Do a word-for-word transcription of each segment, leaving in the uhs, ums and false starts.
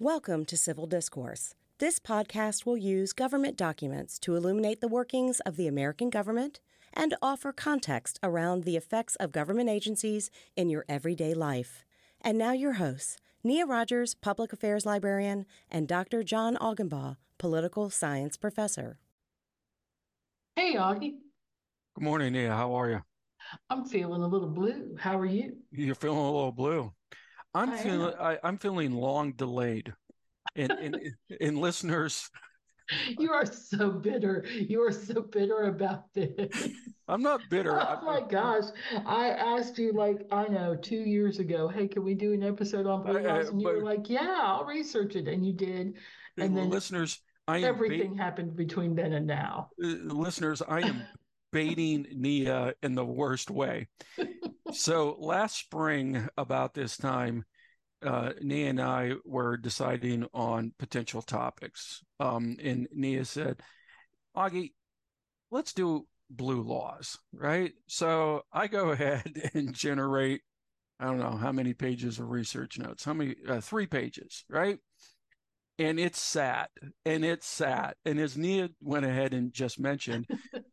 Welcome to Civil Discourse. This podcast will use government documents to illuminate the workings of the American government and offer context around the effects of government agencies in your everyday life. And now your hosts, Nia Rogers, Public Affairs Librarian, and Doctor John Augenbaugh, Political Science Professor. Hey, Augie. Good morning, Nia. How are you? I'm feeling a little blue. How are you? You're feeling a little blue. I'm I feeling am. I, I'm feeling long delayed. And and and listeners, You are so bitter. You are so bitter about this. I'm not bitter. Oh I, my gosh. I asked you, like, I know, two years ago, hey, can we do an episode on I, blue I, laws? And you were but like, yeah, I'll research it. And you did. And then listeners, I am bait, everything happened between then and now. uh, listeners, I am baiting Nia in the worst way. So last spring, about this time, uh, Nia and I were deciding on potential topics. Um, and Nia said, Augie, let's do blue laws, right? So I go ahead and generate, I don't know how many pages of research notes, how many, uh, three pages, right? And it's sat and it's sat. And as Nia went ahead and just mentioned,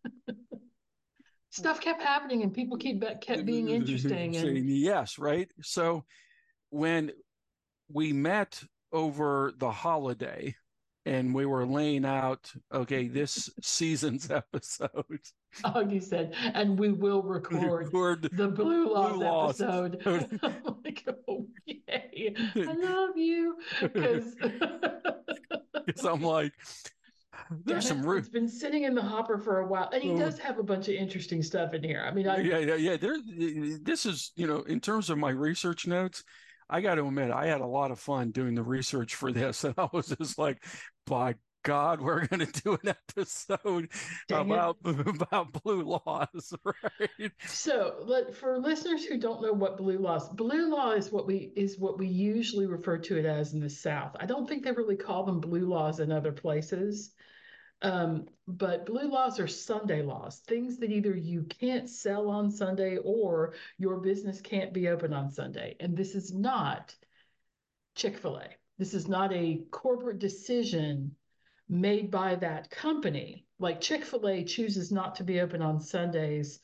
Stuff kept happening and people keep kept being interesting. saying And yes, right? So when we met over the holiday and we were laying out, okay, this season's episodes. Augie said, and we will record Record the Blue blue Laws laws. episode. I'm like, okay, I love you. Because, Because I'm like, there's damn some it, room. it's been sitting in the hopper for a while. And he Oh, does have a bunch of interesting stuff in here. I mean, I, yeah, yeah, yeah. There, this is, you know, in terms of my research notes, I got to admit, I had a lot of fun doing the research for this. And I was just like, by God, we're going to do an episode dang it. about about blue laws, right? So, let, for listeners who don't know what blue laws, blue law is what we is what we usually refer to it as in the South. I don't think they really call them blue laws in other places. Um, but blue laws are Sunday laws, things that either you can't sell on Sunday or your business can't be open on Sunday. And this is not Chick-fil-A. This is not a corporate decision made by that company. Like Chick-fil-A chooses not to be open on Sundays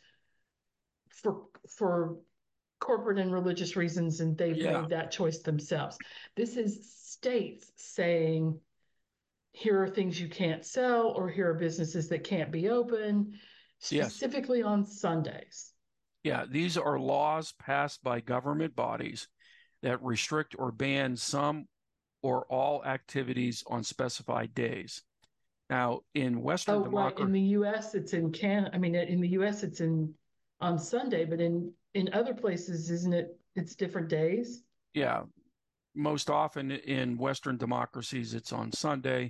for for corporate and religious reasons, and they've Yeah. made that choice themselves. This is states saying, here are things you can't sell, or here are businesses that can't be open, Yes. specifically on Sundays. Yeah. These are laws passed by government bodies that restrict or ban some or all activities on specified days. Now, in Western Oh, right. In democracy, the U S, it's in Can. I mean, in the U S, it's in on Sunday, but in in other places, isn't it? It's different days. yeah, most often in Western democracies, it's on Sunday.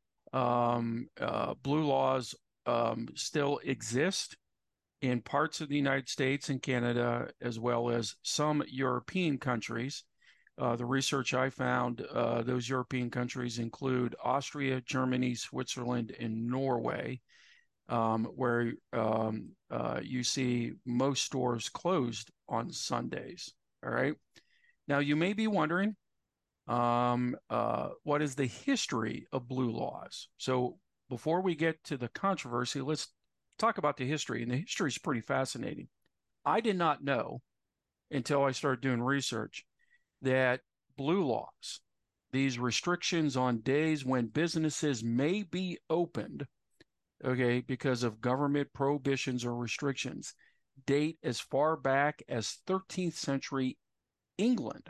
Um, uh, blue laws um, still exist in parts of the United States and Canada, as well as some European countries. Uh, the research I found, uh, those European countries include Austria, Germany, Switzerland, and Norway, um, where um, uh, you see most stores closed on Sundays. All right. Now, you may be wondering, um, uh, what is the history of blue laws? So, before we get to the controversy, let's talk about the history. And the history is pretty fascinating. I did not know until I started doing research that blue laws, these restrictions on days when businesses may be opened, okay, because of government prohibitions or restrictions, date as far back as thirteenth century England.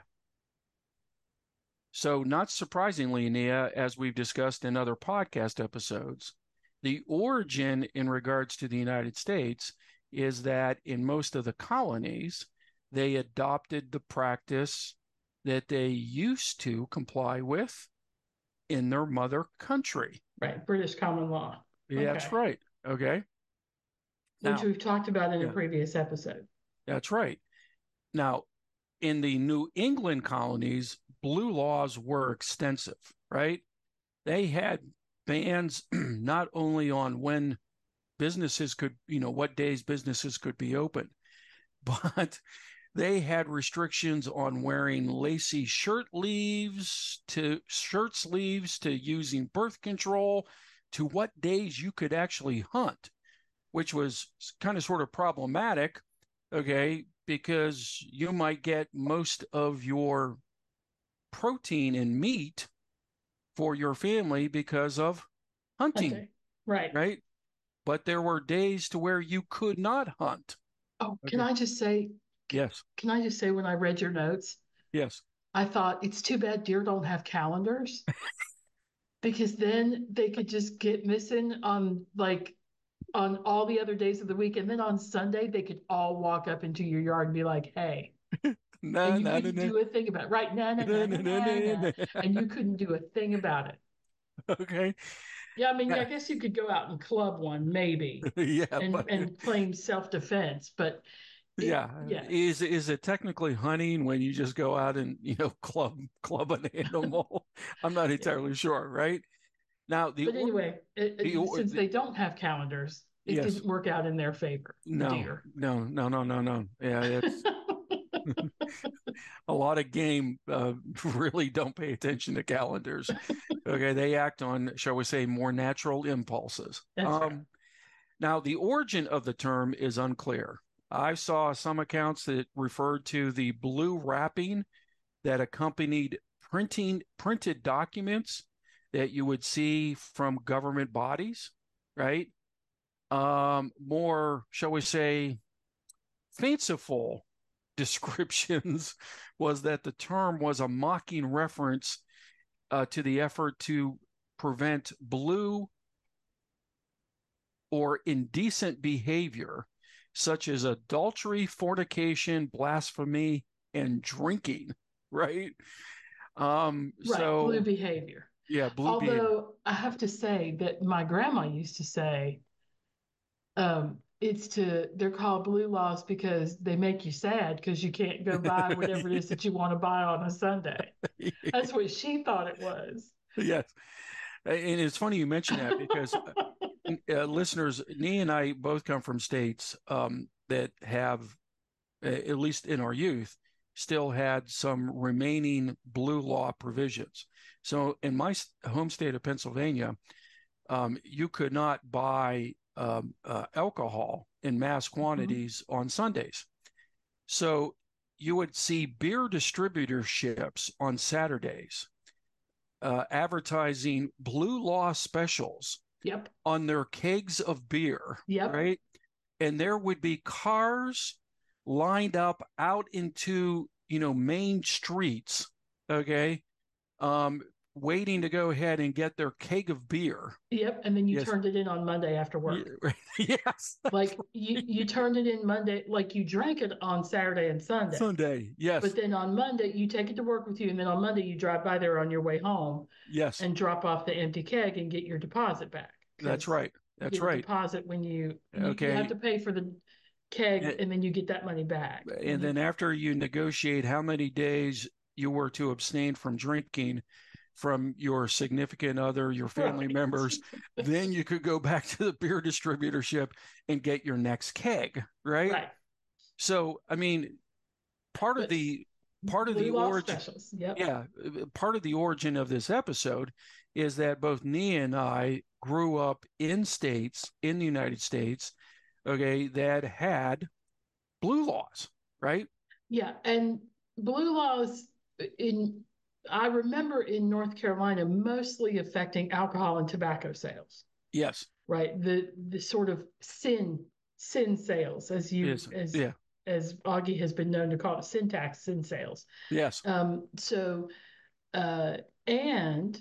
So, not surprisingly, Nia, as we've discussed in other podcast episodes, the origin in regards to the United States is that in most of the colonies, they adopted the practice that they used to comply with in their mother country. Right. British common law. Yeah, that's Okay. right. Okay. Which Now, we've talked about in a yeah, previous episode. that's right. Now, in the New England colonies, blue laws were extensive, right? They had bans not only on when businesses could, you know, what days businesses could be open, but They had restrictions on wearing lacy shirt leaves to shirt sleeves to using birth control to what days you could actually hunt, which was kind of sort of problematic, okay, because you might get most of your protein and meat for your family because of hunting, hunting. Right. right? But there were days to where you could not hunt. Oh, can Okay. I just say, Yes. can I just say when I read your notes, Yes. I thought it's too bad deer don't have calendars because then they could just get missing on like on all the other days of the week. And then on Sunday, they could all walk up into your yard and be like, hey, No, and you no, no, couldn't no. do a thing about it. Right. No, no, No, no, no, no, no, no, no, no. no. And you couldn't do a thing about it. Okay. Yeah, I mean, Yeah. I guess you could go out and club one maybe Yeah, and but and claim self-defense, but it, yeah, yeah. is is it technically hunting when you just go out and, you know, club club an animal? I'm not Yeah. entirely sure, right? Now the But or anyway, it, the, it, or since the they don't have calendars, it yes, didn't work out in their favor, the no, deer. no, no, no, no, no. Yeah, it's a lot of game uh, really don't pay attention to calendars. Okay, they act on, shall we say, more natural impulses. That's right. Um, now, the origin of the term is unclear. I saw some accounts that referred to the blue wrapping that accompanied printing printed documents that you would see from government bodies, right? Um, more, shall we say, fanciful descriptions was that the term was a mocking reference uh, to the effort to prevent blue or indecent behavior, such as adultery, fornication, blasphemy, and drinking, right? Um, Right, blue so, behavior. yeah, blue behavior. Although I have to say that my grandma used to say, um, it's to, they're called blue laws because they make you sad because you can't go buy whatever it is that you want to buy on a Sunday. That's what she thought it was. Yes. And it's funny you mention that because uh, listeners, Nee and I both come from states um, that have, uh, at least in our youth, still had some remaining blue law provisions. So in my home state of Pennsylvania, um, you could not buy um, uh, alcohol in mass quantities mm-hmm. on Sundays. So you would see beer distributorships on Saturdays uh, advertising blue law specials yep. on their kegs of beer, yep. right? And there would be cars lined up out into, you know, main streets, okay, um, waiting to go ahead and get their keg of beer. Yep, and then you yes. turned it in on Monday after work. yes. Like you, you turned it in Monday, like you drank it on Saturday and Sunday. Sunday, yes. But then on Monday, you take it to work with you, and then on Monday, you drive by there on your way home. Yes. And drop off the empty keg and get your deposit back. That's right. That's right. Deposit when you, you, okay. you have to pay for the keg, and, and then you get that money back. And, and then after you negotiate how many days you were to abstain from drinking from your significant other, your family right. members, then you could go back to the beer distributorship and get your next keg, right? Right. So, I mean, part but of the part of the origin, yep. yeah, part of the origin of this episode is that both Nee and I grew up in states in the United States, okay, that had blue laws, right? Yeah, and blue laws in I remember in North Carolina mostly affecting alcohol and tobacco sales. Yes. Right. The the sort of sin sin sales, as you yes. as yeah. as Augie has been known to call it, sin tax, sin sales. Yes. Um, so uh, and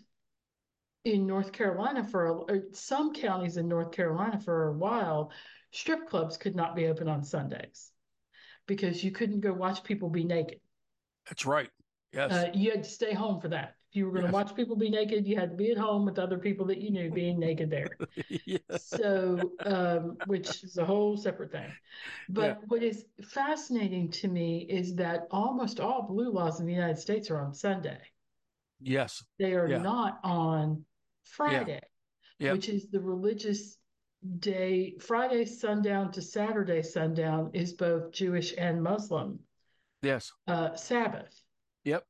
in North Carolina for a, or some counties in North Carolina for a while, strip clubs could not be open on Sundays because you couldn't go watch people be naked. That's right. Yes. Uh, you had to stay home for that. If you were going to yes. watch people be naked, you had to be at home with other people that you knew being naked there. yeah. So, um, which is a whole separate thing. But yeah. what is fascinating to me is that almost all blue laws in the United States are on Sunday. Yes. They are yeah. not on Friday, yeah. Yep. which is the religious day. Friday sundown to Saturday sundown is both Jewish and Muslim Yes. uh, Sabbath. Yep.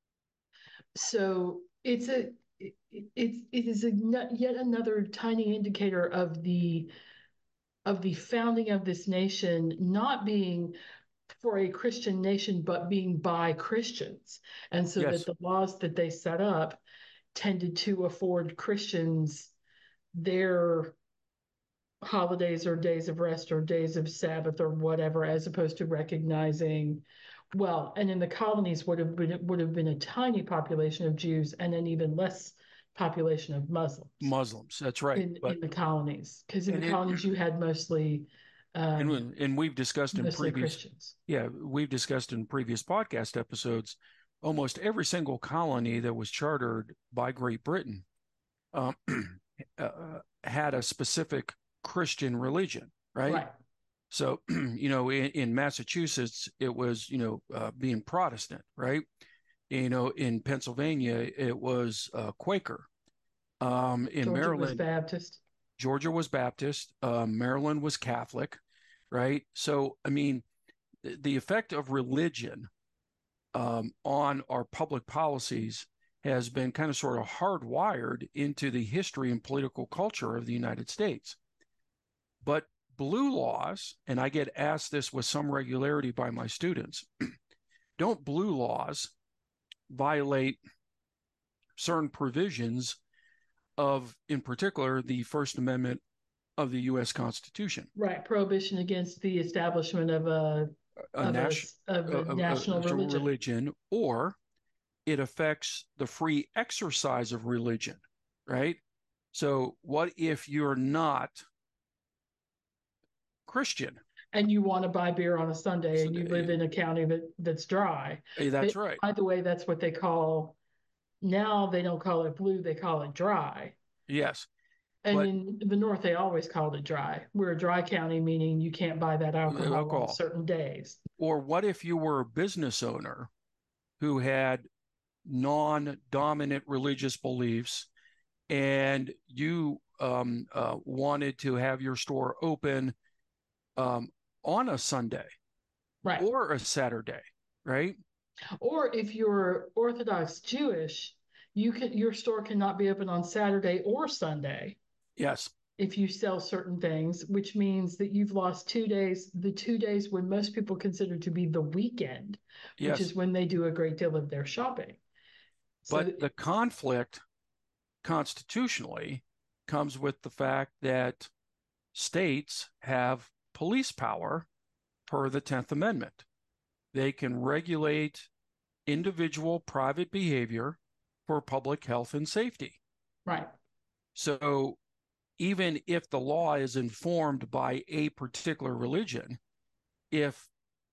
So it's a it, it, it is a yet another tiny indicator of the of the founding of this nation not being for a Christian nation, but being by Christians. And so that Yes. the laws that they set up tended to afford Christians their holidays or days of rest or days of Sabbath or whatever, as opposed to recognizing, well, and in the colonies would have been would have been a tiny population of Jews and an even less population of Muslims Muslims. That's right. in But in the colonies, because in the and it colonies you had mostly and um, we- and we've discussed in mostly previous Christians. yeah we've discussed in previous podcast episodes almost every single colony that was chartered by Great Britain um, uh, had a specific Christian religion, right? Right. So, you know, in, in Massachusetts, it was, you know, uh, being Protestant, right? You know, in Pennsylvania, it was uh, Quaker. Um, in Georgia was Maryland, Baptist. Georgia was Baptist. Uh, Maryland was Catholic, right? So, I mean, the, the effect of religion um, on our public policies has been kind of sort of hardwired into the history and political culture of the United States. But blue laws, and I get asked this with some regularity by my students, don't blue laws violate certain provisions of, in particular, the First Amendment of the U S Constitution? Right. Prohibition against the establishment of a A, of a nas- of a, a a, national a religion. religion, or it affects the free exercise of religion, right? So, what if you're not Christian? And you want to buy beer on a Sunday So, and you live in a county that that's dry. that's It, right. by the way, that's what they call now, they don't call it blue, they call it dry. Yes. And But in the north, they always called it dry. We're a dry county, meaning you can't buy that alcohol, alcohol on certain days. Or what if you were a business owner who had non-dominant religious beliefs and you um, uh, wanted to have your store open um, on a Sunday, right, or a Saturday, right? Or if you're Orthodox Jewish, you can your store cannot be open on Saturday or Sunday. Yes. If you sell certain things, which means that you've lost two days, the two days when most people consider to be the weekend, yes. which is when they do a great deal of their shopping. But so, the conflict constitutionally comes with the fact that states have police power per the tenth Amendment. They can regulate individual private behavior for public health and safety. Right. So even if the law is informed by a particular religion, if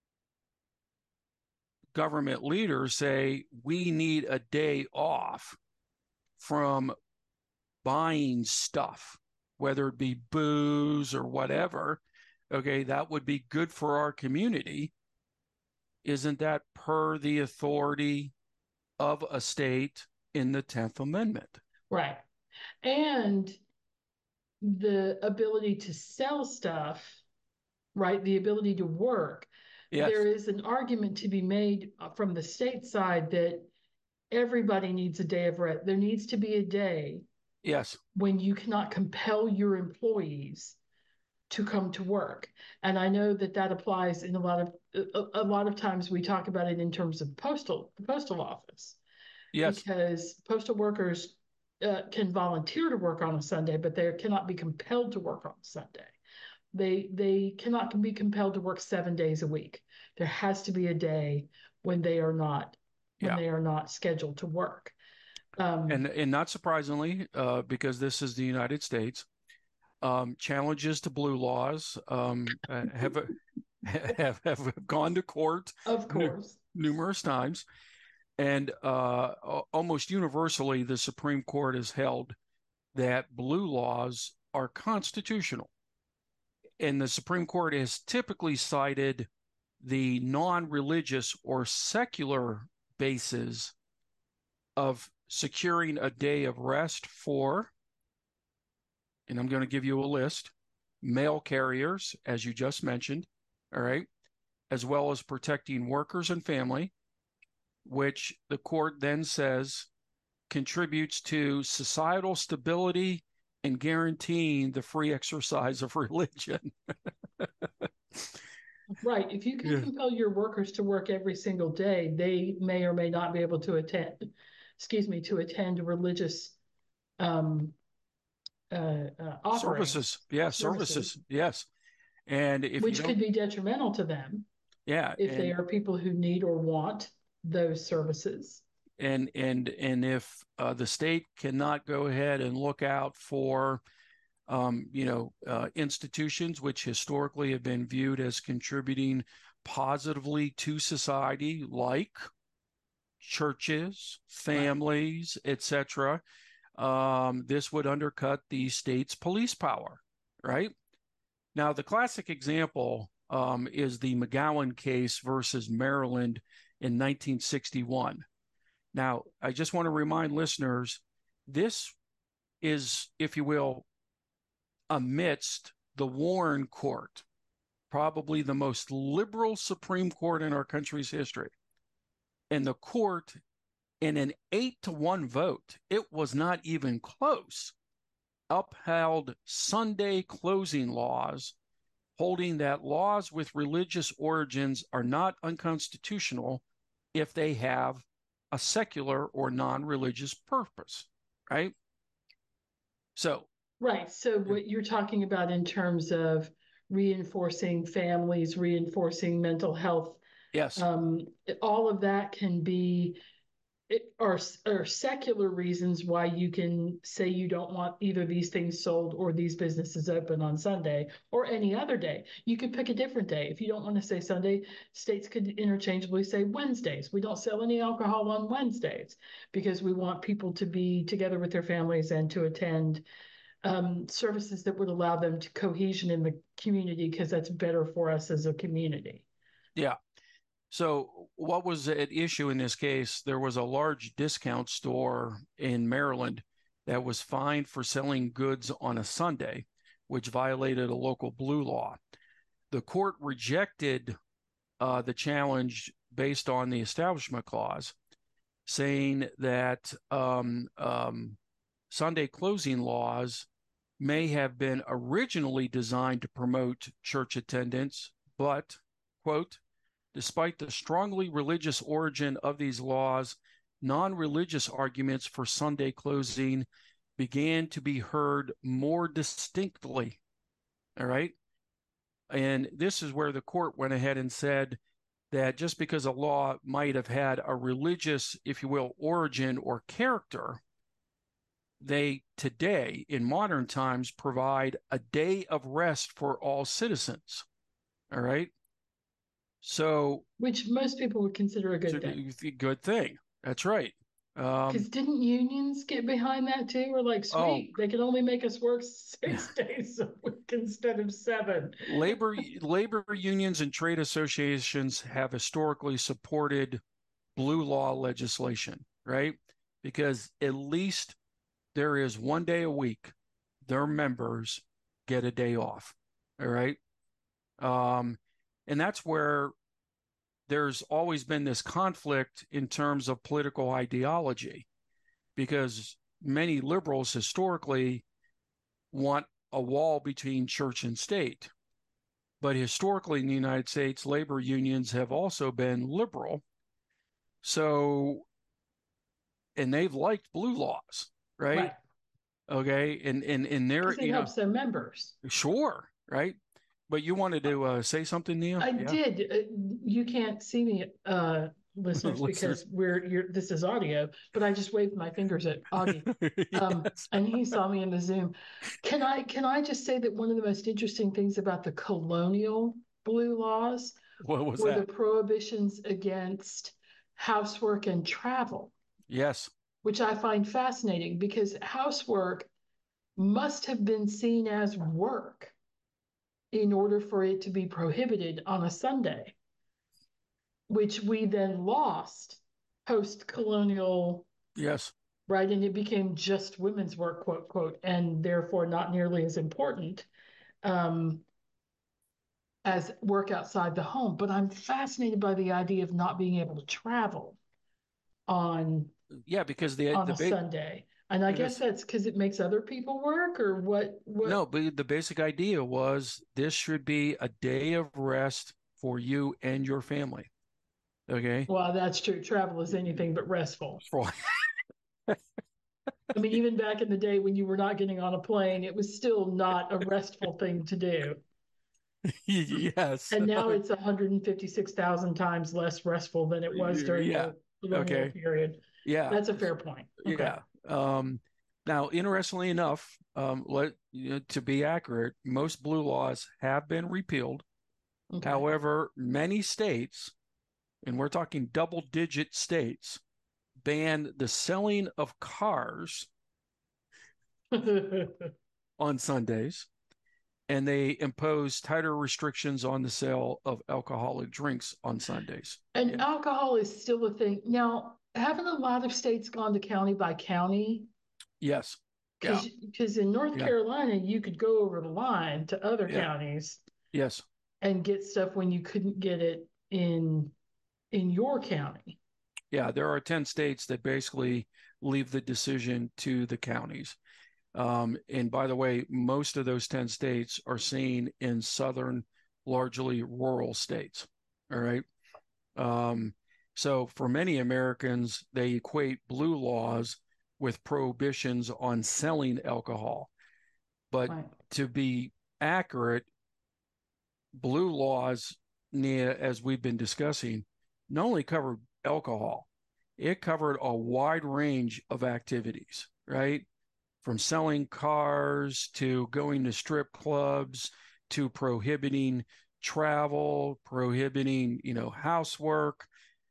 government leaders say we need a day off from buying stuff, whether it be booze or whatever, okay, that would be good for our community. Isn't that per the authority of a state in the tenth Amendment? Right. And the ability to sell stuff, right? The ability to work. Yes. There is an argument to be made from the state side that everybody needs a day of rest. There needs to be a day, yes, when you cannot compel your employees to come to work. And I know that that applies in a lot of a, a lot of times we talk about it in terms of postal the postal office. Yes, because postal workers uh, can volunteer to work on a Sunday, but they cannot be compelled to work on Sunday. They they cannot be compelled to work seven days a week. There has to be a day when they are not when yeah. they are not scheduled to work. Um, and and not surprisingly, uh, because this is the United States, um, challenges to blue laws um, have, have have gone to court, of course, n- numerous times, and uh, almost universally, the Supreme Court has held that blue laws are constitutional. And the Supreme Court has typically cited the non-religious or secular basis of securing a day of rest for, and I'm going to give you a list, mail carriers, as you just mentioned, all right, as well as protecting workers and family, which the court then says contributes to societal stability and guaranteeing the free exercise of religion. Right. If you can Yeah. compel your workers to work every single day, they may or may not be able to attend, excuse me, to attend religious um, uh, uh, offerings. Services. Yeah, services. services. Yes. And if Which you don't, could be detrimental to them yeah, if and, they are people who need or want those services. and and and if uh, the state cannot go ahead and look out for um, you know uh, institutions which historically have been viewed as contributing positively to society, like churches, families, right, et cetera, um, this would undercut the state's police power, right? Now, the classic example um, is the McGowan case versus Maryland in nineteen sixty-one. Now, I just want to remind listeners, this is, if you will, amidst the Warren Court, probably the most liberal Supreme Court in our country's history. And the court, in an eight to one vote, it was not even close, upheld Sunday closing laws, holding that laws with religious origins are not unconstitutional if they have a secular or non-religious purpose, right? So, right. So what you're talking about in terms of reinforcing families, reinforcing mental health, yes, um, all of that can be, it are, are secular reasons why you can say you don't want either these things sold or these businesses open on Sunday or any other day. You could pick a different day. If you don't want to say Sunday, states could interchangeably say Wednesdays. We don't sell any alcohol on Wednesdays because we want people to be together with their families and to attend um, services that would allow them to cohesion in the community, because that's better for us as a community. Yeah. So what was at issue in this case? There was a large discount store in Maryland that was fined for selling goods on a Sunday, which violated a local blue law. The court rejected uh, the challenge based on the Establishment Clause, saying that um, um, Sunday closing laws may have been originally designed to promote church attendance, but, quote, despite the strongly religious origin of these laws, non-religious arguments for Sunday closing began to be heard more distinctly. All right. And this is where the court went ahead and said that just because a law might have had a religious, if you will, origin or character, they today, in modern times, provide a day of rest for all citizens. All right. So, which most people would consider a good thing. Good thing. That's right. Because um, didn't unions get behind that too? We're like, sweet, oh, they can only make us work six yeah. days a week instead of seven. Labor labor unions and trade associations have historically supported blue law legislation, right? Because at least there is one day a week their members get a day off. All right. Um, and that's where there's always been this conflict in terms of political ideology, because many liberals historically want a wall between church and state. But historically in the United States, labor unions have also been liberal. So, and they've liked blue laws, right? Right. Okay. And, and, and they're, it you helps know, their members. Sure. Right. But you wanted to uh, say something, Nia? I yeah. did. Uh, you can't see me, uh, listeners, because we're you're, this is audio. But I just waved my fingers at Augie, um, yes. and he saw me in the Zoom. Can I can I just say that one of the most interesting things about the colonial blue laws what was were that? the prohibitions against housework and travel. Yes, which I find fascinating, because housework must have been seen as work in order for it to be prohibited on a Sunday, which we then lost post-colonial. Yes. Right. And it became just women's work, quote, quote, and therefore not nearly as important. Um, as work outside the home, but I'm fascinated by the idea of not being able to travel on Yeah, because the on the a big Sunday. And I guess because that's because it makes other people work, or what what no, but the basic idea was this should be a day of rest for you and your family. Okay. well, that's true. Travel is anything but restful. For I mean, even back in the day when you were not getting on a plane, it was still not a restful thing to do. yes. And now it's one hundred fifty-six thousand times less restful than it was during Yeah. the colonial Okay. period. Yeah. That's a fair point. Okay. Yeah. Um, now, interestingly enough, um, let you know, to be accurate, most blue laws have been repealed. Okay. However, many states, and we're talking double-digit states, ban the selling of cars on Sundays, and they impose tighter restrictions on the sale of alcoholic drinks on Sundays. And Yeah. alcohol is still a thing. Now, haven't a lot of states gone to county by county? Yes. Yeah. Because because in North Yeah. Carolina, you could go over the line to other Yeah. counties Yes. and get stuff when you couldn't get it in in your county. Yeah. There are ten states that basically leave the decision to the counties. Um, and by the way, most of those ten states are seen in southern, largely rural states. All right. Um, so for many Americans, they equate blue laws with prohibitions on selling alcohol. But Right. to be accurate, blue laws, Nia, as we've been discussing, not only covered alcohol, it covered a wide range of activities, right? From selling cars to going to strip clubs to prohibiting travel, prohibiting, you know, housework.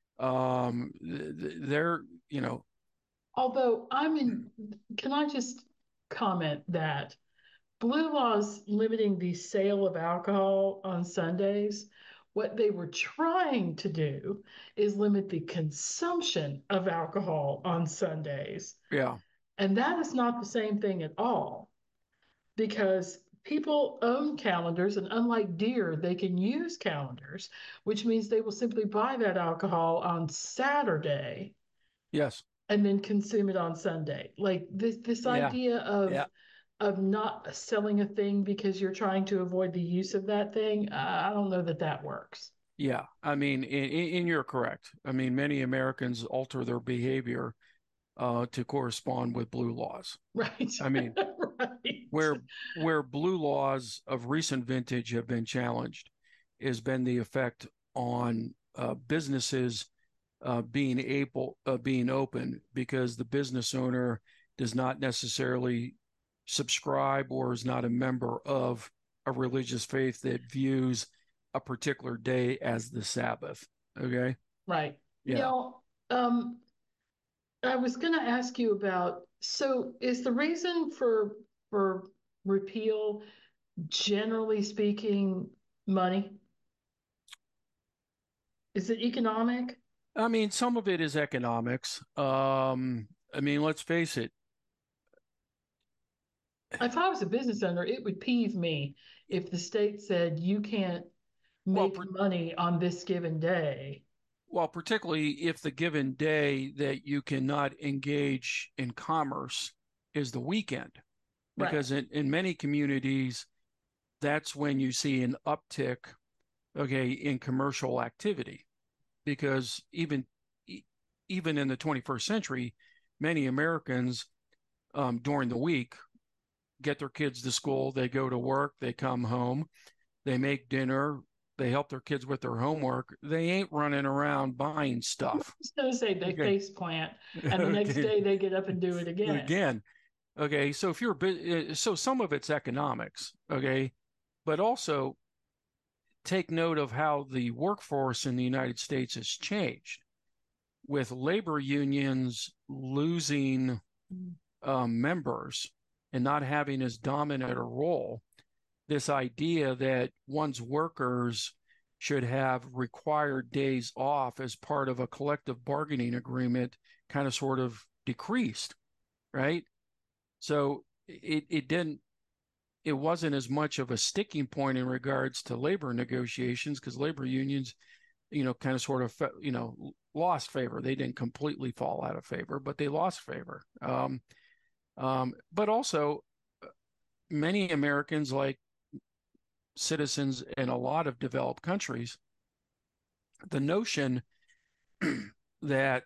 Um, they're, you know, Although I'm in, can I just comment that blue laws limiting the sale of alcohol on Sundays, what they were trying to do is limit the consumption of alcohol on Sundays. yeah, And that is not the same thing at all because people own calendars, and unlike deer, they can use calendars, which means they will simply buy that alcohol on Saturday yes, and then consume it on Sunday. Like this this yeah, idea of yeah, of not selling a thing because you're trying to avoid the use of that thing, uh, I don't know that that works. yeah. I mean, and you're correct. I mean, many Americans alter their behavior uh, to correspond with blue laws. Right. I mean, Right. where where blue laws of recent vintage have been challenged has been the effect on uh, businesses uh, being able uh, being open because the business owner does not necessarily subscribe or is not a member of a religious faith that views a particular day as the Sabbath. Okay. Right. Yeah. Now, um, I was going to ask you about, so is the reason for for repeal, generally speaking, money? Is it economic? I mean, some of it is economics. Um, I mean, let's face it. If I was a business owner, it would peeve me if the state said you can't Well, make money on this given day. Well, particularly if the given day that you cannot engage in commerce is the weekend, Right. because in, in many communities, that's when you see an uptick, okay, in commercial activity. Because even e- even in the twenty-first century, many Americans um, during the week get their kids to school, they go to work, they come home, they make dinner, they help their kids with their homework. They ain't running around buying I stuff. was going to say they Okay. face plant, and the next Okay. day they get up and do it again. Again. Okay. So if you're, so some of it's economics. Okay. But also take note of how the workforce in the United States has changed with labor unions losing um, members and not having as dominant a role. This idea that one's workers should have required days off as part of a collective bargaining agreement kind of sort of decreased, right? So it, it didn't it wasn't as much of a sticking point in regards to labor negotiations because labor unions, you know, kind of sort of, you know, lost favor. They didn't completely fall out of favor, but they lost favor. Um, um, but also, many Americans, like citizens in a lot of developed countries, the notion that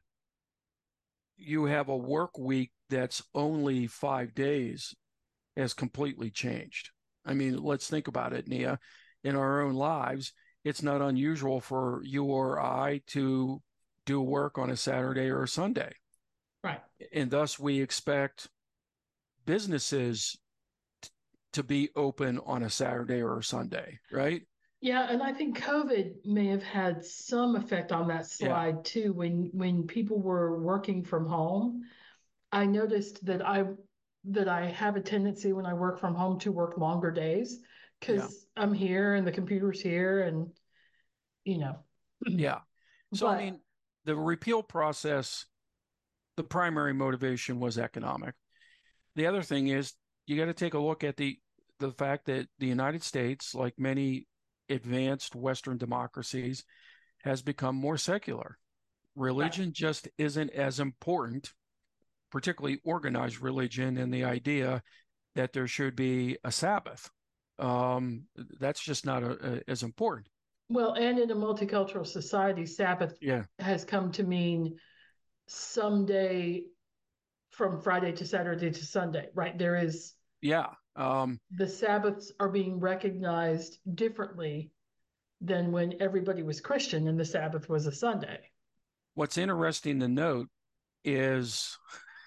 you have a work week that's only five days has completely changed. I mean, let's think about it, Nia. In our own lives, it's not unusual for you or I to do work on a Saturday or a Sunday. Right. And thus we expect businesses t- to be open on a Saturday or a Sunday, right? Yeah, and I think COVID may have had some effect on that Yeah. slide too. When when people were working from home, I noticed that I that I have a tendency when I work from home to work longer days Yeah. because I'm here and the computer's here and you know. Yeah. So, I But mean, the repeal process, the primary motivation was economic. The other thing is you got to take a look at the the fact that the United States, like many advanced Western democracies, has become more secular. right. Religion just isn't as important, particularly organized religion, and the idea that there should be a Sabbath. Um, that's just not a, a, as important. Well, and in a multicultural society, Sabbath Yeah, has come to mean someday from Friday to Saturday to Sunday, right? There is yeah. Um, the Sabbaths are being recognized differently than when everybody was Christian and the Sabbath was a Sunday. what's interesting to note is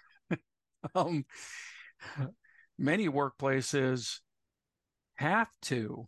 um, many workplaces have to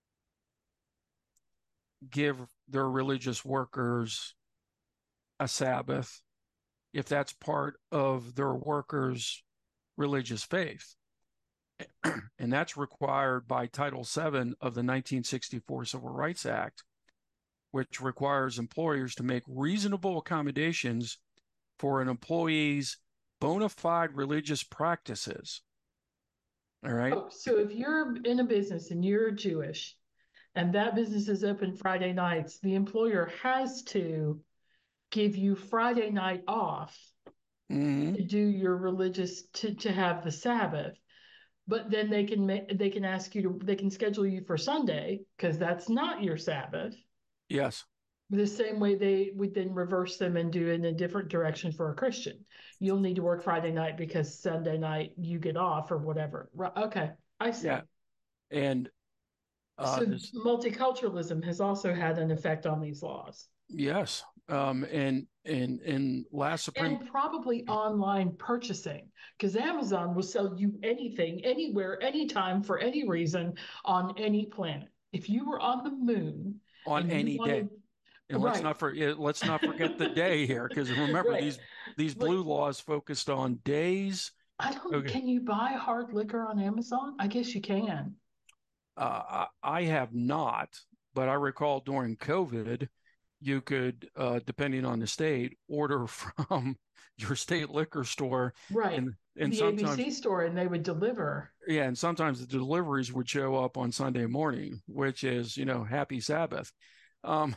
give their religious workers a Sabbath if that's part of their workers' religious faith. And that's required by Title seven of the nineteen sixty-four Civil Rights Act, which requires employers to make reasonable accommodations for an employee's bona fide religious practices. All right. Oh, so if you're in a business and you're Jewish and that business is open Friday nights, the employer has to give you Friday night off Mm-hmm. to do your religious to, to have the Sabbath. But then they can make they can ask you to they can schedule you for Sunday because that's not your Sabbath. Yes. The same way they would then reverse them and do it in a different direction for a Christian. You'll need to work Friday night because Sunday night you get off or whatever. Right, okay, I see. Yeah. And uh, So this, multiculturalism has also had an effect on these laws. yes. Um, and and and last Supreme. And probably online purchasing, because Amazon will sell you anything, anywhere, anytime, for any reason on any planet. If you were on the moon On and you any day. wanted, And let's right, not for, let's not forget the day here, because remember right. these these Like, blue laws focused on days. I don't, Okay. can you buy hard liquor on Amazon? I guess you can. Uh, I I have not, but I recall during COVID, you could, uh, depending on the state, order from your state liquor store, Right. and and The sometimes A B C store and they would deliver. yeah, and sometimes the deliveries would show up on Sunday morning, which is, you know, happy Sabbath. Um,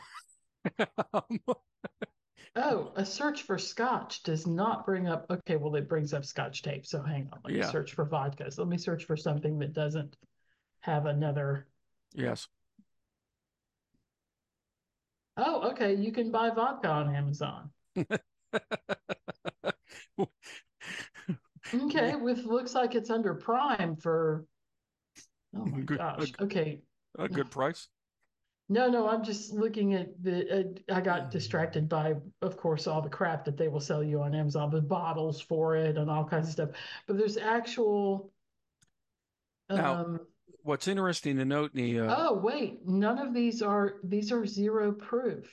Oh, a search for scotch does not bring up, okay, well, it brings up scotch tape. So hang on, let me yeah, search for vodkas. Let me search for something that doesn't have another. yes. Oh, okay, you can buy vodka on Amazon. Okay, with looks like it's under Prime for, oh my Good, a, gosh. Okay. a good price. No, no, I'm just looking at the, uh, I got distracted by, of course, all the crap that they will sell you on Amazon with bottles for it and all kinds of stuff. But there's actual, Now, um, what's interesting to note, Nia, oh, wait, none of these are, these are zero proof.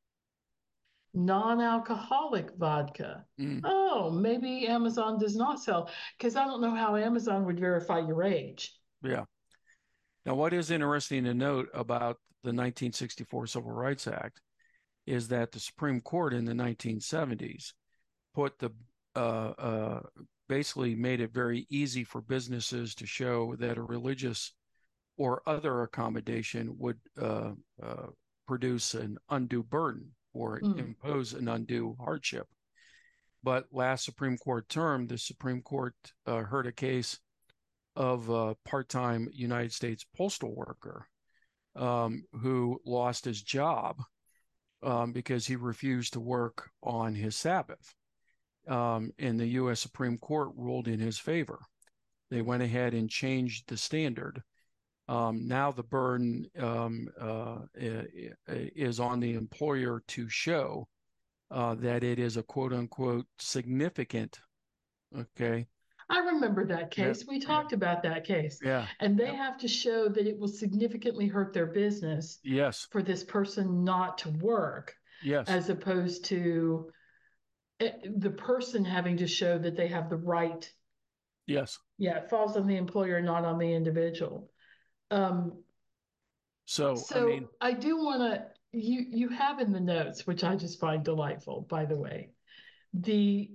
Non-alcoholic vodka. mm, Oh, maybe Amazon does not sell, because I don't know how Amazon would verify your age. yeah. Now, what is interesting to note about the nineteen sixty-four Civil Rights Act is that the Supreme Court in the nineteen seventies put the uh, uh, basically made it very easy for businesses to show that a religious or other accommodation would uh, uh, produce an undue burden or Mm. impose an undue hardship. But last Supreme Court term, the Supreme Court uh, heard a case of a part-time United States postal worker um, who lost his job um, because he refused to work on his Sabbath. Um, and the U S Supreme Court ruled in his favor. They went ahead and changed the standard. Um, now the burden um, uh, is on the employer to show uh, that it is a quote unquote significant. Okay. I remember that case. Yeah. We talked about that case. Yeah. And they Yep. have to show that it will significantly hurt their business Yes. for this person not to work, Yes. as opposed to eh, the person having to show that they have the right. Yes. Yeah, it falls on the employer, not on the individual. Um, So, so I mean, I do want to, you, you have in the notes, which I just find delightful, by the way, the,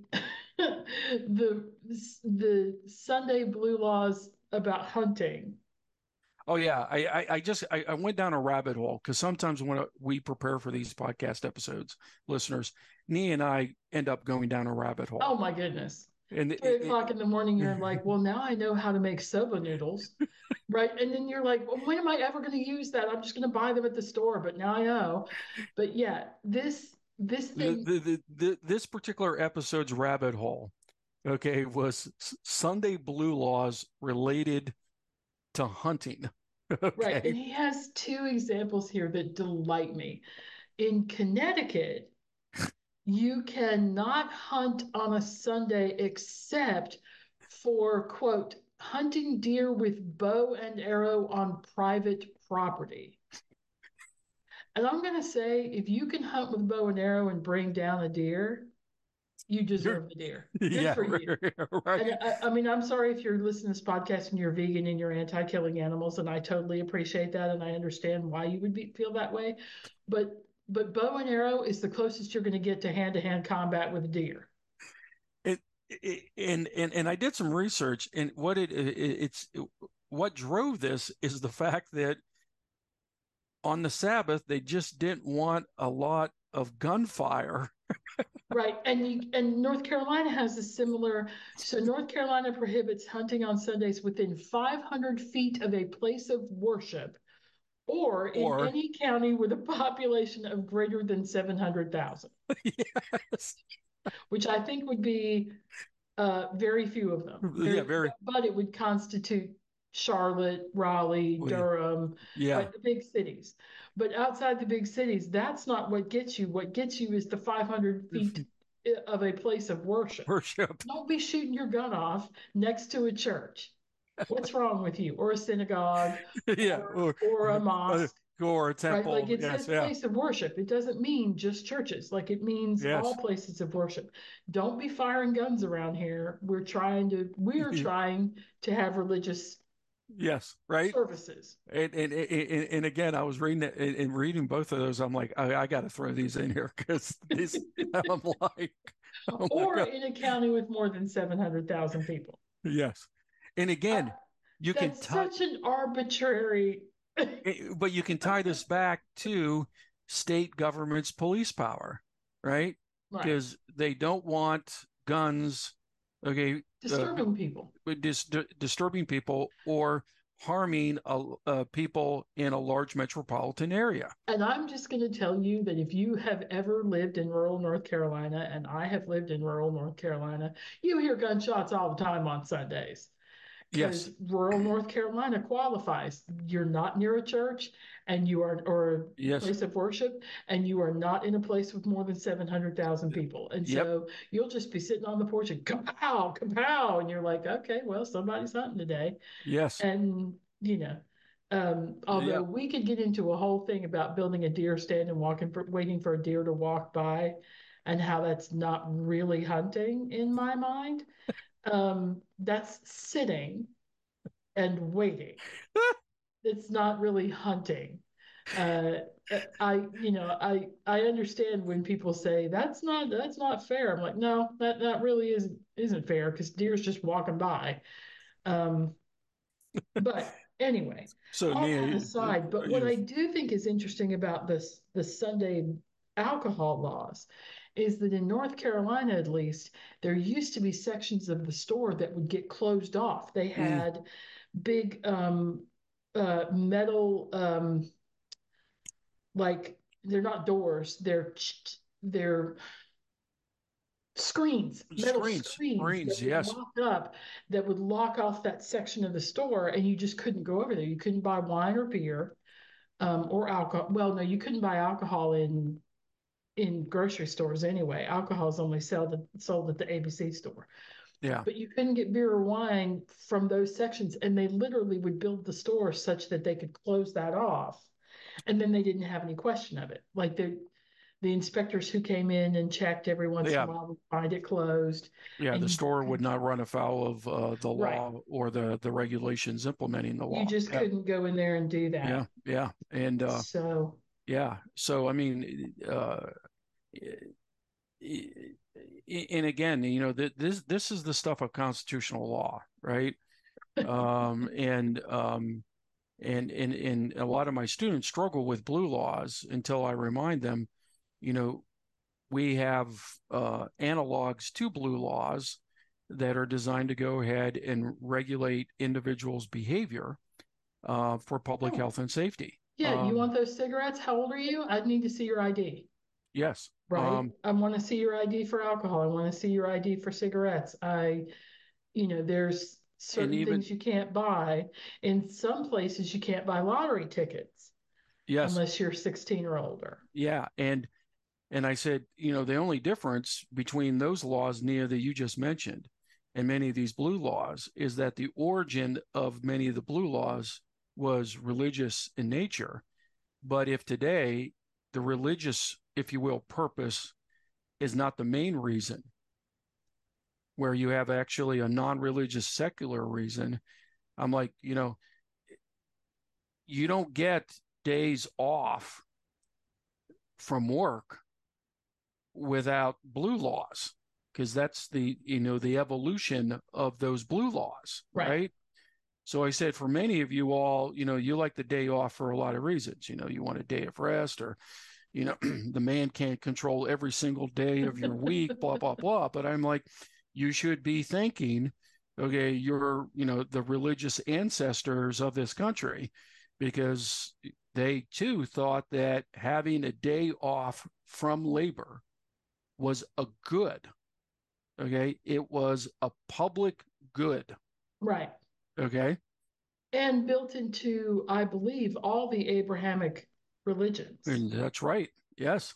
the, the Sunday blue laws about hunting. oh yeah, I I, I just I, I went down a rabbit hole because sometimes when we prepare for these podcast episodes, listeners, Nee and I end up going down a rabbit hole. Oh my goodness. And Three it, o'clock it, in the morning, you're like, well, now I know how to make soba noodles. Right. And then you're like, well, when am I ever going to use that? I'm just going to buy them at the store, but now I know. But yeah, this this the, thing. the, the, the, this particular episode's rabbit hole, okay, was Sunday blue laws related to hunting. Okay. Right. And he has two examples here that delight me. In Connecticut, you cannot hunt on a Sunday except for, quote, hunting deer with bow and arrow on private property. And I'm going to say, if you can hunt with bow and arrow and bring down a deer, you deserve the deer. Good Yeah, for you. right. And I, I mean, I'm sorry if you're listening to this podcast and you're vegan and you're anti-killing animals, and I totally appreciate that, and I understand why you would be, feel that way. But but bow and arrow is the closest you're going to get to hand-to-hand combat with a deer. It, it, and and and I did some research, and what it, it it's what drove this is the fact that on the Sabbath they just didn't want a lot of gunfire. Right, and you, and North Carolina has a similar. So North Carolina prohibits hunting on Sundays within five hundred feet of a place of worship, or in Or- any county with a population of greater than seven hundred thousand. Yes. Which I think would be uh, very few of them. Very, Yeah, very. But it would constitute Charlotte, Raleigh, Well, Durham, Yeah. right, the big cities. But outside the big cities, that's not what gets you. What gets you is the five hundred feet of a place of worship. Worship. Don't be shooting your gun off next to a church. What's wrong with you? Or a synagogue, Yeah. or, or a mosque. Or a temple. Right? Like it Yes, says yeah. place of worship. It doesn't mean just churches. Like it means Yes. all places of worship. Don't be firing guns around here. We're trying to we're trying to have religious Yes, right. services. And and and, and again, I was reading it and reading both of those. I'm like, I, I got to throw these in here because this. I'm like, oh or in a county with more than seven hundred thousand people. Yes, and again, uh, you can that's tie, such an arbitrary. but you can tie this back to state government's police power, right? Because right. they don't want guns. Okay, disturbing uh, people, dis- disturbing people, or harming uh, uh, people in a large metropolitan area. And I'm just going to tell you that if you have ever lived in rural North Carolina, and I have lived in rural North Carolina, you hear gunshots all the time on Sundays. Because yes. rural North Carolina qualifies. You're not near a church, and you are, or a yes. place of worship, and you are not in a place with more than seven hundred thousand people. And yep. so you'll just be sitting on the porch and kapow, kapow, and you're like, okay, well, somebody's hunting today. Yes. And, you know, um, although yep. we could get into a whole thing about building a deer stand and walking for, waiting for a deer to walk by, and how that's not really hunting in my mind. Um, that's sitting and waiting. It's not really hunting. Uh, uh, I, you know, I I understand when people say that's not that's not fair. I'm like, no, that that really isn't isn't fair because deer's just walking by. Um, but anyway, So, all that Nia, aside, but what I you do think is interesting about this the Sunday alcohol laws is that in North Carolina, at least, there used to be sections of the store that would get closed off. They mm, had big um, uh, metal, um, like they're not doors, they're they're screens, metal screens, screens that screens, would yes, lock up, that would lock off that section of the store, and you just couldn't go over there. You couldn't buy wine or beer, um, or alcohol. Well, no, you couldn't buy alcohol in in grocery stores anyway. Alcohol is only sold at, sold at the A B C store. yeah, But you couldn't get beer or wine from those sections, and they literally would build the store such that they could close that off, and then they didn't have any question of it. Like the the inspectors who came in and checked every once in yeah, a while would find it closed, yeah. and The you store would could, not run afoul of uh, the right, law or the the regulations implementing the you law. just Yeah, couldn't go in there and do yeah, that. yeah, and uh, So yeah. So, I mean, uh, and again, you know, this this is the stuff of constitutional law, right? Um, and um, and and and a lot of my students struggle with blue laws until I remind them, you know, we have uh, analogs to blue laws that are designed to go ahead and regulate individuals' behavior uh, for public oh, health and safety. yeah, you Um, want those cigarettes? How old are you? I need to see your I D. yes. Right? Um, I want to see your I D for alcohol. I want to see your I D for cigarettes. I, you know, there's and certain even things you can't buy. In some places, you can't buy lottery tickets yes, unless you're sixteen or older. yeah, and and I said, you know, the only difference between those laws, Nia, that you just mentioned, and many of these blue laws is that the origin of many of the blue laws was religious in nature. But if today the religious, if you will, purpose is not the main reason, where you have actually a non religious secular reason, I'm like, you know, you don't get days off from work without blue laws because that's the you know the evolution of those blue laws, Right. right? So I said for many of you all, you know, you like the day off for a lot of reasons. You know, you want a day of rest, or you know, the man can't control every single day of your week, blah blah blah. But I'm like, you should be thanking, okay, you're you know the religious ancestors of this country, because they too thought that having a day off from labor was a good. Okay. It was a public good. Right. Okay. And built into, I believe, all the Abrahamic religions. And that's right. Yes.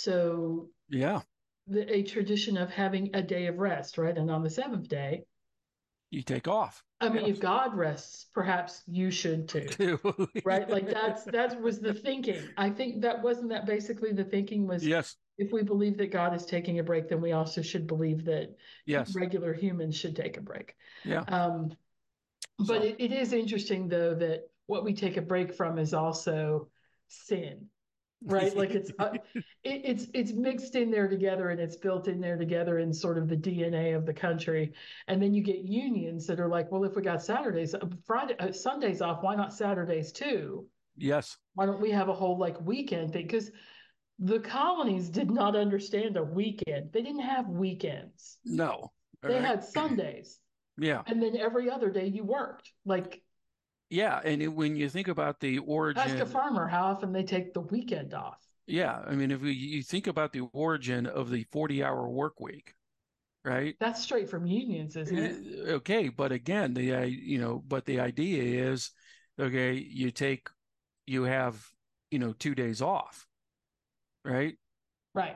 So Yeah. the, a tradition of having a day of rest, right? And on the seventh day, You take off. I mean, if Yes. God rests, perhaps you should too, right? Like that's that was the thinking. I think that wasn't that basically the thinking was Yes. if we believe that God is taking a break, then we also should believe that Yes. regular humans should take a break. Yeah. Um, but So it, it is interesting though that what we take a break from is also sin, right? Like it's uh, it, it's it's mixed in there together, and it's built in there together in sort of the D N A of the country. And then you get unions that are like, well, if we got Saturdays, uh, Friday, uh, Sundays off, why not Saturdays too? yes. Why don't we have a whole like weekend thing? Because the colonies did not understand a weekend. They didn't have weekends. No. All They right. had Sundays, Yeah. and then every other day you worked. Like Yeah. And it, when you think about the ask a origin, farmer how often they take the weekend off. yeah. I mean, if we, you think about the origin of the forty hour work week, right? That's straight from unions, isn't it? Okay. But again, the, uh, you know, but the idea is, okay, you take, you have, you know, two days off, right? Right.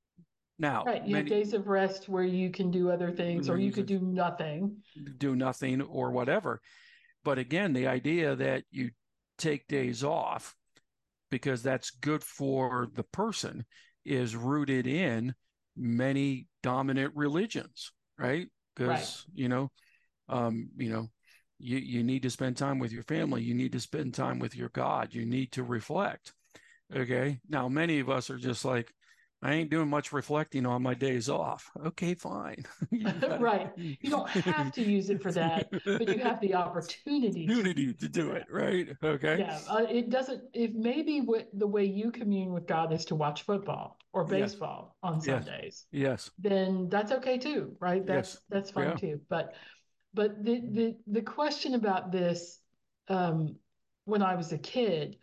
Now, Right. You have many days of rest where you can do other things, or you could do nothing. do nothing or whatever. But again, the idea that you take days off because that's good for the person is rooted in many dominant religions, right? Right. Because, you know, um, you know, you, you need to spend time with your family. You need to spend time with your God. You need to reflect. Okay. Now, many of us are just like, I ain't doing much reflecting on my days off. Okay, fine. You gotta, Right. You don't have to use it for that, but you have the opportunity to opportunity use to it for do it, that. right? Okay. Yeah, uh, it doesn't, if maybe what the way you commune with God is to watch football or Yes. baseball on Yes. Sundays, Yes. then that's okay too, right? Yes. That's that's fine Yeah. too. But but the the the question about this, um, when I was a kid,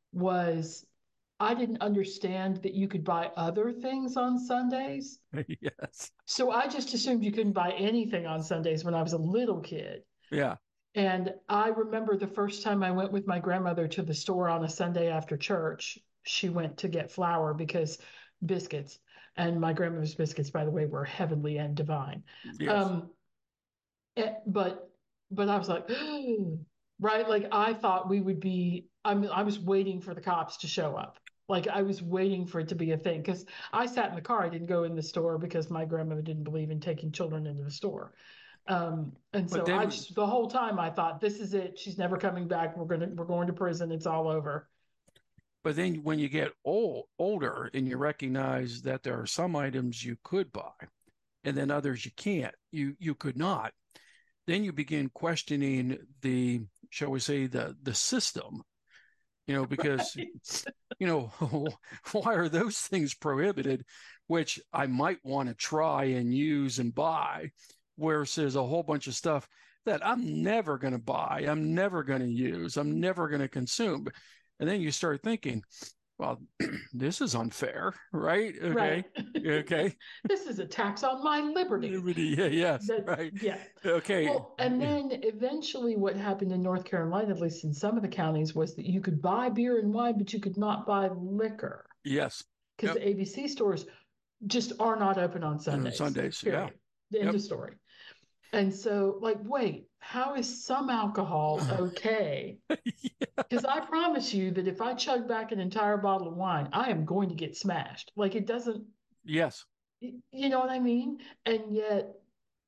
was I didn't understand that you could buy other things on Sundays. Yes. So I just assumed you couldn't buy anything on Sundays when I was a little kid. Yeah. And I remember the first time I went with my grandmother to the store on a Sunday after church. She went to get flour because biscuits, and my grandmother's biscuits, by the way, were heavenly and divine. Yes. Um, eh, but but I was like, right, like I thought we would be. I mean, I was waiting for the cops to show up. Like I was waiting for it to be a thing because I sat in the car. I didn't go in the store because my grandmother didn't believe in taking children into the store. Um, and But so I then, just, the whole time I thought, this is it. She's never coming back. We're gonna we're going to prison. It's all over. but then when you get old, older and you recognize that there are some items you could buy and then others you can't, you you could not, then you begin questioning the, shall we say, the the system, you know, because, Right. you know, why are those things prohibited, which I might want to try and use and buy, whereas there's a whole bunch of stuff that I'm never going to buy, I'm never going to use, I'm never going to consume. And then you start thinking, well, this is unfair, right? Okay. Right. Okay. This is a tax on my liberty. Yeah, yes, That right. yeah. Okay. Well, and then eventually what happened in North Carolina, at least in some of the counties, was that you could buy beer and wine, but you could not buy liquor Yes. because Yep. the A B C stores just are not open on On Sundays, Sundays. Yeah. period. The end Yep. of story. And so, like, wait, how is some alcohol okay? Because I promise you that if I chug back an entire bottle of wine, I am going to get smashed. Like, it doesn't, Yes. you know what I mean? And yet,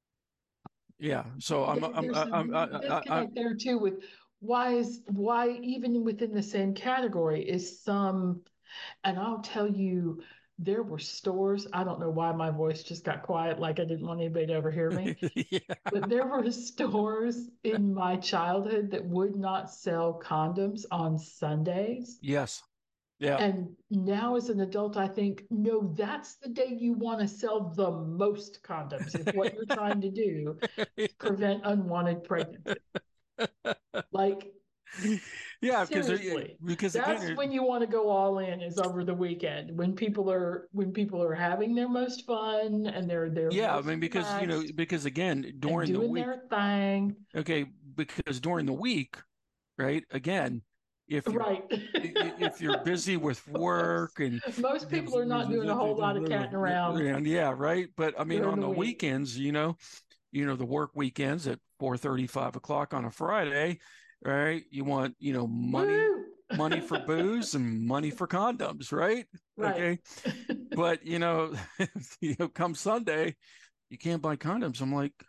Yeah. So I'm I'm there's a I'm I, I, I, disconnect there too with why is, why even within the same category is some, and I'll tell you, there were stores, I don't know why my voice just got quiet, like I didn't want anybody to ever hear me. yeah. But there were stores in my childhood that would not sell condoms on Sundays. Yes. Yeah. And now, as an adult, I think, no, that's the day you want to sell the most condoms if what you're trying to do is prevent unwanted pregnancy. Like, Yeah, because seriously, because again, that's it, when you want to go all in, is over the weekend when people are when people are having their most fun and they're they're yeah, I most mean, because you know, relaxed because again, and during the doing week, their thing. okay, because during the week, right? Again, if you're Right. if you're busy with work and Most people are not doing a whole lot of catting around and yeah, right. But I mean, during on the the week. weekends, you know, you know, the work weekends at four thirty, five o'clock on a Friday, right? You want, you know, money, Woo! money for booze and money for condoms, right? Right. Okay. But, you know, you know, come Sunday, you can't buy condoms. I'm like,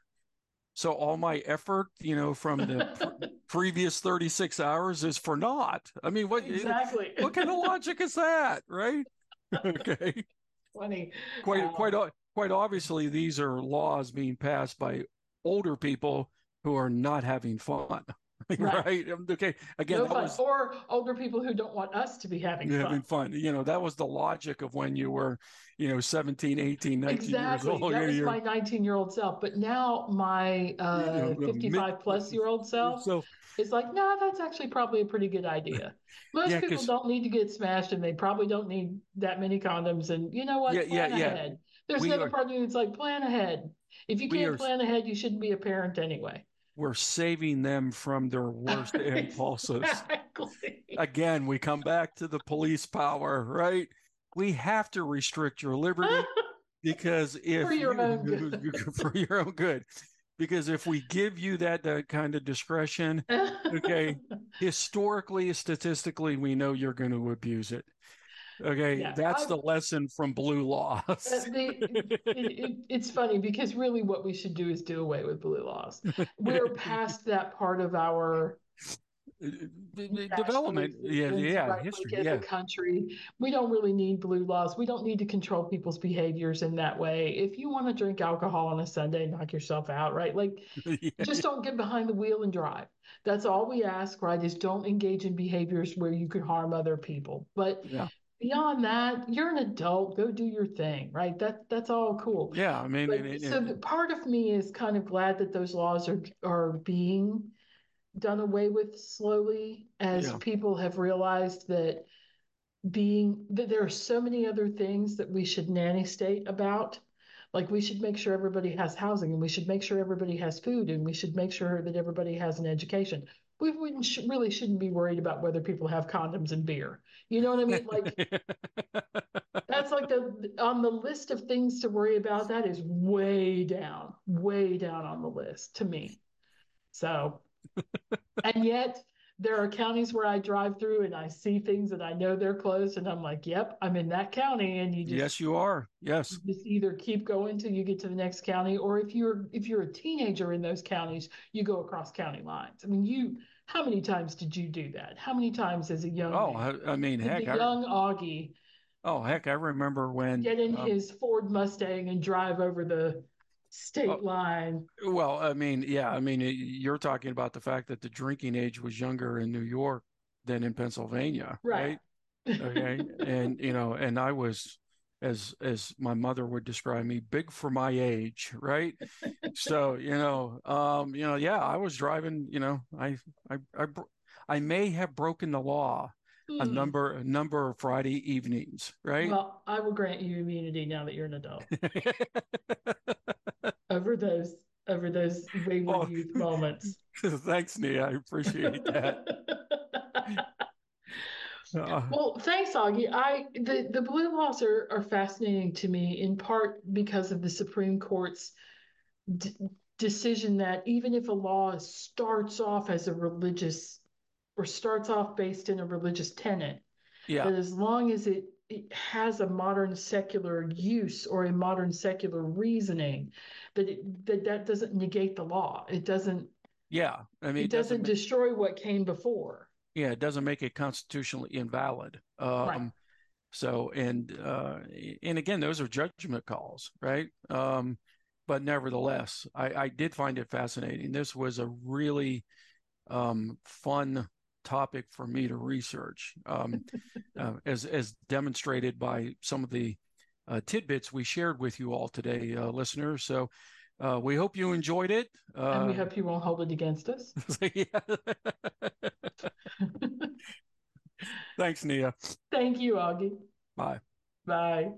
so all my effort, you know, from the pr previous thirty-six hours is for naught. I mean, what, Exactly. what kind of logic is that, right? Okay. Funny Quite, quite, how quite obviously, these are laws being passed by older people who are not having fun, right. right? Okay. Again, No that fun. was Or older people who don't want us to be having having fun. fun. You know, that was the logic of when you were, you know, seventeen, eighteen, nineteen years Exactly. old. That was You're, my nineteen year old self. But now my you uh, know, mid, fifty-five plus year old self so is like, no, that's actually probably a pretty good idea. yeah, Most people because don't need to get smashed and they probably don't need that many condoms. And you know yeah, what? yeah, Plan yeah. ahead. There's We another are, part of me that's like, plan ahead. If you we can't are, plan ahead, you shouldn't be a parent anyway. we're saving them from their worst impulses. Exactly. Again, we come back to the police power, right? We have to restrict your liberty because For if your you own good. for your own good, because if we give you that, that kind of discretion, okay, historically, statistically, we know you're going to abuse it. Okay, Yeah, that's I the lesson from blue uh, laws. the it, it, it's funny because really what we should do is do away with blue laws. We're past that part of our development. Yeah, yeah, right? history. Like as Yeah. a country, we don't really need blue laws. We don't need to control people's behaviors in that way. If you want to drink alcohol on a Sunday, knock yourself out, right? Like Yeah. just don't get behind the wheel and drive. That's all we ask, right? Is don't engage in behaviors where you could harm other people. But Yeah. beyond that, you're an adult. Go do your thing, right? That that's all cool. Yeah. I mean, But it, so the, it, part of me is kind of glad that those laws are are being done away with slowly as yeah. people have realized that being that there are so many other things that we should nanny state about. Like we should make sure everybody has housing, and we should make sure everybody has food, and we should make sure that everybody has an education. We wouldn't sh- really shouldn't be worried about whether people have condoms and beer. You know what I mean? Like that's like the on the list of things to worry about. That is way down, way down on the list to me. So, and yet there are counties where I drive through and I see things and I know they're closed, and I'm like, yep, I'm in that county. And you just, Yes, you are. Yes. you just either keep going till you get to the next county, or if you're if you're a teenager in those counties, you go across county lines. I mean, you how many times did you do that? How many times as a young Oh, man I, I mean, did heck, the I, young Augie oh, heck, I remember when, get in um, his Ford Mustang and drive over the state oh, line? well, I mean, yeah, I mean, you're talking about the fact that the drinking age was younger in New York than in Pennsylvania, Right. right? Okay. And, you know, and I was, as as my mother would describe me, big for my age, right? So, you know, um, you know, yeah, I was driving, you know, I I I, I may have broken the law a Hmm. number a number of Friday evenings, right? Well, I will grant you immunity now that you're an adult over those over those wayward Well, youth moments. thanks, Nia. I appreciate that. Uh, Well, thanks, Augie. I the the blue laws are are fascinating to me in part because of the Supreme Court's d- decision that even if a law starts off as a religious or starts off based in a religious tenet, yeah, that as long as it, it has a modern secular use or a modern secular reasoning, that it, that that doesn't negate the law. It doesn't yeah. I mean, it it doesn't. doesn't ma- destroy what came before. Yeah, it doesn't make it constitutionally invalid. Right. Um, so, and uh, and again, those are judgment calls, right? Um, but nevertheless, I, I did find it fascinating. This was a really um, fun topic for me to research, um, uh, as as demonstrated by some of the uh, tidbits we shared with you all today, uh, listeners. So uh, we hope you enjoyed it. And we Uh, hope you won't hold it against us. yeah. Thanks, Nia. Thank you, Augie. Bye. Bye.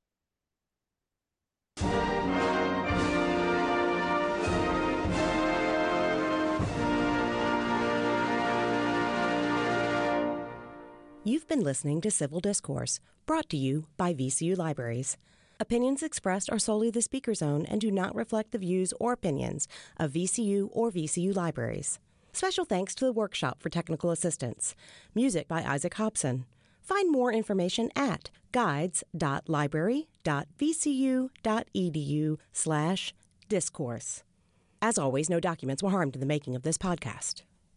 You've been listening to Civil Discourse, brought to you by V C U Libraries. Opinions expressed are solely the speaker's own and do not reflect the views or opinions of V C U or V C U Libraries. Special thanks to the Workshop for Technical Assistance. Music by Isaac Hobson. Find more information at guides.library.vcu.edu slash discourse. As always, no documents were harmed in the making of this podcast.